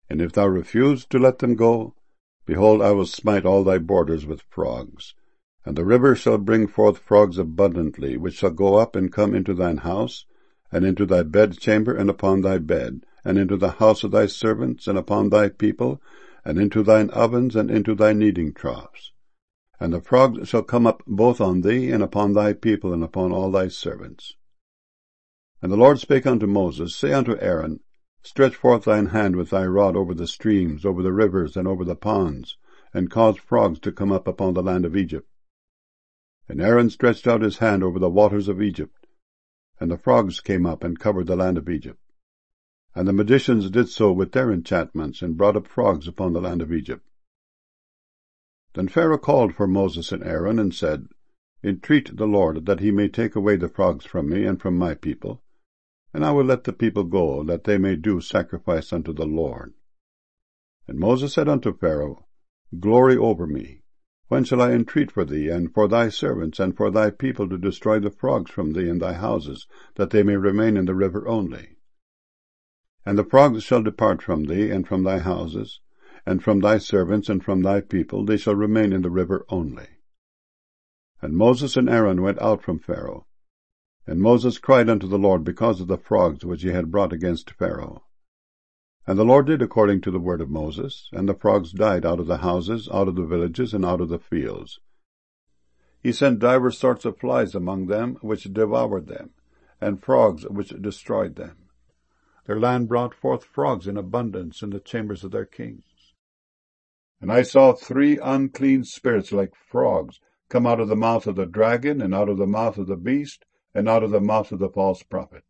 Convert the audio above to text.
And if thou refuse to let them go, behold, I will smite all thy borders with frogs. And the river shall bring forth frogs abundantly, which shall go up and come into thine house, and into thy bedchamber, and upon thy bed, and into the house of thy servants, and upon thy people, and into thine ovens, and into thy kneading troughs. And the frogs shall come up both on thee, and upon thy people, and upon all thy servants. And the Lord spake unto Moses, Say unto Aaron, Stretch forth thine hand with thy rod over the streams, over the rivers, and over the ponds, and cause frogs to come up upon the land of Egypt. And Aaron stretched out his hand over the waters of Egypt, and the frogs came up and covered the land of Egypt. And the magicians did so with their enchantments, and brought up frogs upon the land of Egypt. Then Pharaoh called for Moses and Aaron, and said, Entreat the Lord that he may take away the frogs from me and from my people, and I will let the people go, that they may do sacrifice unto the Lord. And Moses said unto Pharaoh, Glory over me. When shall I entreat for thee, and for thy servants, and for thy people, to destroy the frogs from thee and thy houses, that they may remain in the river only? And the frogs shall depart from thee, and from thy houses, and from thy servants, and from thy people, they shall remain in the river only. And Moses and Aaron went out from Pharaoh. And Moses cried unto the Lord because of the frogs which he had brought against Pharaoh. And the Lord did according to the word of Moses, and the frogs died out of the houses, out of the villages, and out of the fields. He sent divers sorts of flies among them, which devoured them, and frogs which destroyed them. Their land brought forth frogs in abundance in the chambers of their kings. And I saw 3 unclean spirits like frogs come out of the mouth of the dragon, and out of the mouth of the beast, and out of the mouth of the false prophet.